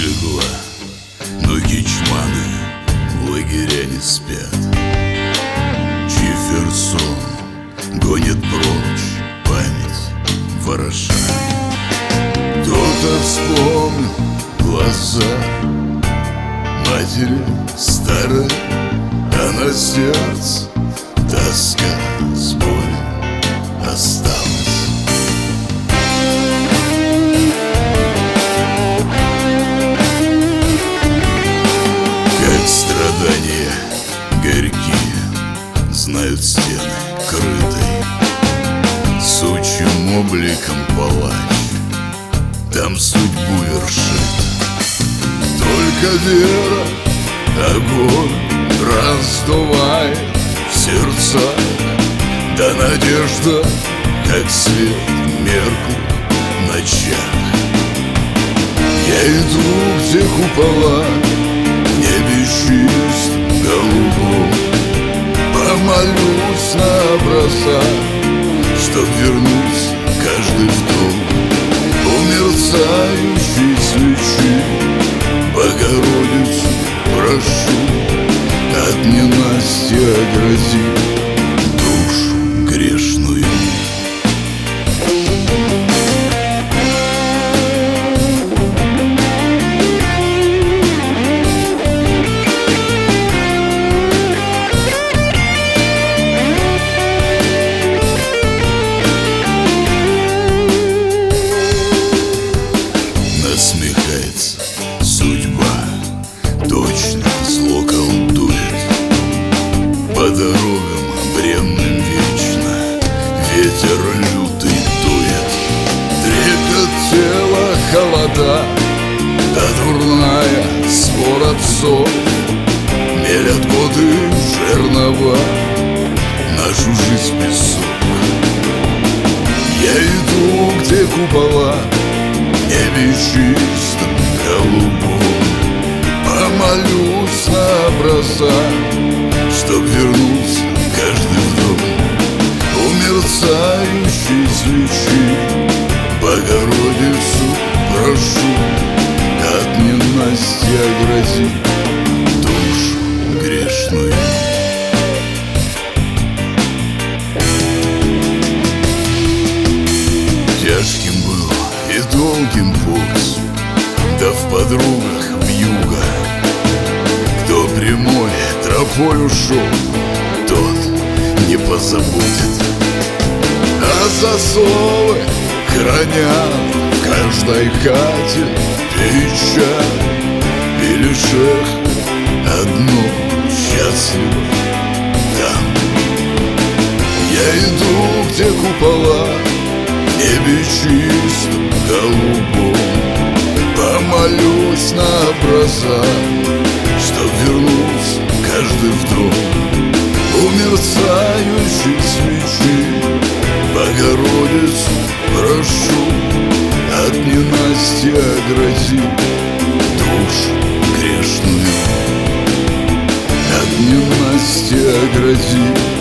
легла, но гичманы лагеря не спят. Чиферсон гонит прочь память вороша. Кто-то вспомнил глаза матери старой, а на сердце тоска с болью осталась. Как страдания горькие знают стены крытой сучьим обликом палач, там судьбу вершит. Только вера огонь раздувает в сердца, да надежда, как свет, меркнет в ночах. Я иду, где купола, в небе чист голубом, помолюсь на образа, чтоб вернуть каждый в дом. У мерцающей свечи Богородицу прошу, от ненастья огради душу грешную. Насмехается судьба, точно зло колдует, по дорогам бренным вечно ветер лютый дует. Трепет тела, холода, да дурная свора псов, мелят годы жернова нашу жизнь песок. Я иду, где купола, в небе чистом голубом, помолюсь на образа, чтоб вернуться каждый в дом. У мерцающей свечи Богородицу прошу, от ненастья огради душу грешную. Тяжким был и долгим путь, да в подругах вьюга. Кто прямой тропой ушел, тот не позабудет. А засовы хранят в каждой хате печаль, и лишь эхо одно счастливо там. Я иду, где купола, в небе чистом голубом, помолюсь на образа, чтоб вернуться каждый в дом. У мерцающей свечи Богородицу прошу, от ненастья огради душу грешную, от ненастья огради